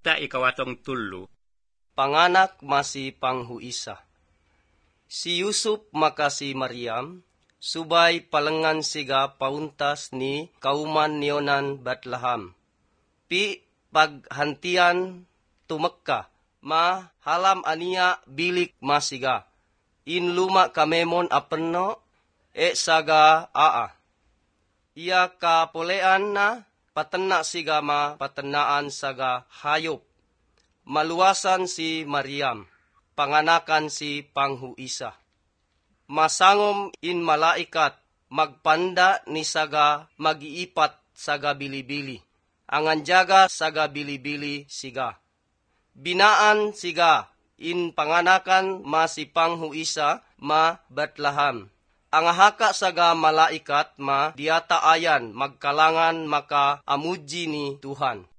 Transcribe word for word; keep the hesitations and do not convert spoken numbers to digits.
Ta ikawatong tulo. Panganak masi panghuisa. Si Yusuf maka si Mariam, subay palengan siga pauntas ni kauman niyonan Bethlehem. Pi paghantian tumekka, ma halam ania bilik masiga. In luma kamemon apenno, e saga aa. Ia kapolean na patena siga ma patenaan saga hayop. Maluasan si Mariam, panganakan si panghuisa. Masangom in malaikat, magpanda ni saga magiipat saga bilibili. Angan jaga saga bilibili siga. Binaan siga, in panganakan ma si panghuisa ma Bethlehem. Ang haka saga malaikat ma diata ayan magkalangan maka amuji ni Tuhan.